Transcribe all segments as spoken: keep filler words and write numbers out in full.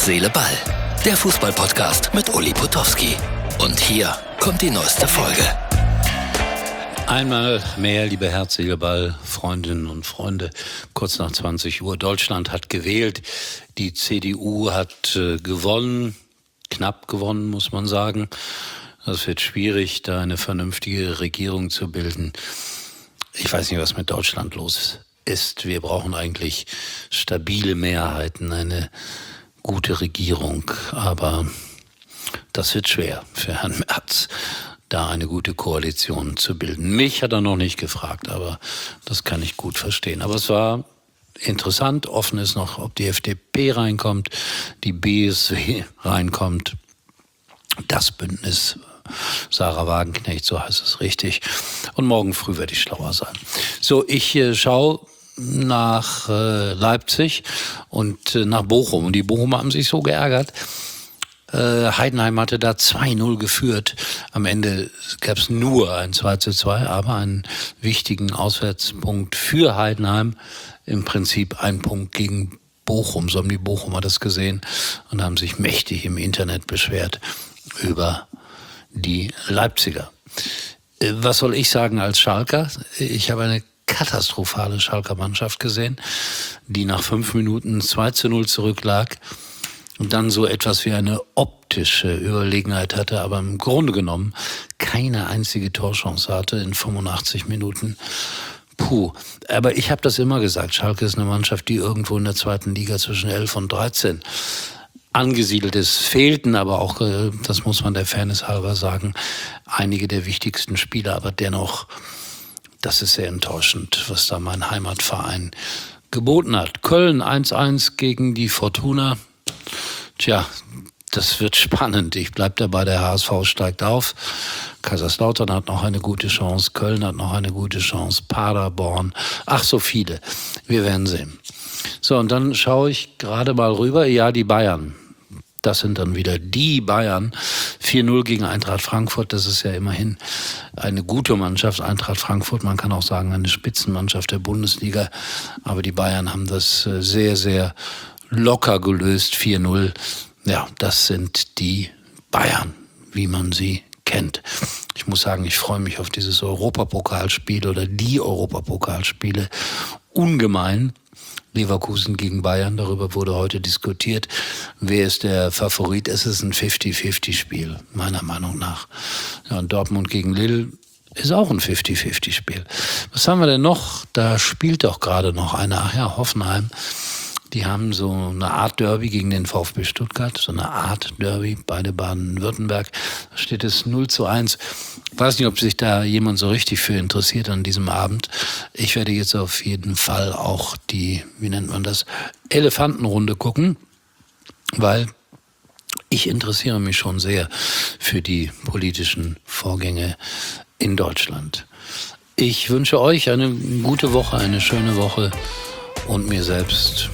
Seele, Ball. Der Fußball-Podcast mit Uli Potowski. Und hier kommt die neueste Folge. Einmal mehr, liebe Herz, Seele, Ball, Freundinnen und Freunde, kurz nach zwanzig Uhr. Deutschland hat gewählt, die C D U hat äh, gewonnen, knapp gewonnen, muss man sagen. Es wird schwierig, da eine vernünftige Regierung zu bilden. Ich weiß nicht, was mit Deutschland los ist. Wir brauchen eigentlich stabile Mehrheiten, eine gute Regierung, aber das wird schwer für Herrn Merz, da eine gute Koalition zu bilden. Mich hat er noch nicht gefragt, aber das kann ich gut verstehen. Aber es war interessant. Offen ist noch, ob die F D P reinkommt, die B S W reinkommt, das Bündnis Sarah Wagenknecht, so heißt es richtig. Und morgen früh werde ich schlauer sein. So, ich äh, schaue nach äh, Leipzig und äh, nach Bochum. Und die Bochumer haben sich so geärgert. Äh, Heidenheim hatte da zwei null geführt. Am Ende gab es nur ein zwei zu zwei, aber einen wichtigen Auswärtspunkt für Heidenheim. Im Prinzip ein Punkt gegen Bochum. So haben die Bochumer das gesehen und haben sich mächtig im Internet beschwert über die Leipziger. Äh, was soll ich sagen als Schalker? Ich habe eine katastrophale Schalker Mannschaft gesehen, die nach fünf Minuten zwei zu null zurücklag und dann so etwas wie eine optische Überlegenheit hatte, aber im Grunde genommen keine einzige Torchance hatte in fünfundachtzig Minuten. Puh, aber ich habe das immer gesagt, Schalke ist eine Mannschaft, die irgendwo in der zweiten Liga zwischen elf und dreizehn angesiedelt ist. Fehlten aber auch, das muss man der Fairness halber sagen, einige der wichtigsten Spieler, aber dennoch, das ist sehr enttäuschend, was da mein Heimatverein geboten hat. Köln eins eins gegen die Fortuna. Tja, das wird spannend. Ich bleibe dabei, der H S V steigt auf. Kaiserslautern hat noch eine gute Chance. Köln hat noch eine gute Chance. Paderborn. Ach, so viele. Wir werden sehen. So, und dann schaue ich gerade mal rüber. Ja, die Bayern. Das sind dann wieder die Bayern. vier null gegen Eintracht Frankfurt. Das ist ja immerhin eine gute Mannschaft. Eintracht Frankfurt, man kann auch sagen, eine Spitzenmannschaft der Bundesliga. Aber die Bayern haben das sehr, sehr locker gelöst. vier null. Ja, das sind die Bayern, wie man sie kennt. Ich muss sagen, ich freue mich auf dieses Europapokalspiel oder die Europapokalspiele ungemein. Leverkusen gegen Bayern, darüber wurde heute diskutiert. Wer ist der Favorit? Es ist ein fünfzig fünfzig Spiel, meiner Meinung nach. Ja, und Dortmund gegen Lille ist auch ein fünfzig fünfzig Spiel. Was haben wir denn noch? Da spielt doch gerade noch einer. Ach ja, Hoffenheim. Die haben so eine Art Derby gegen den VfB Stuttgart, so eine Art Derby, beide Baden-Württemberg. Da steht es null zu eins. Ich weiß nicht, ob sich da jemand so richtig für interessiert an diesem Abend. Ich werde jetzt auf jeden Fall auch die, wie nennt man das, Elefantenrunde gucken, weil ich interessiere mich schon sehr für die politischen Vorgänge in Deutschland. Ich wünsche euch eine gute Woche, eine schöne Woche und mir selbst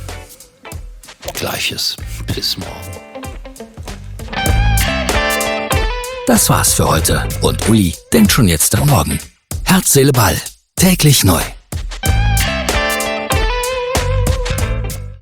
Gleiches. Bis morgen. Das war's für heute. Und Uli denkt schon jetzt am Morgen. Herz, Seele, Ball. Täglich neu.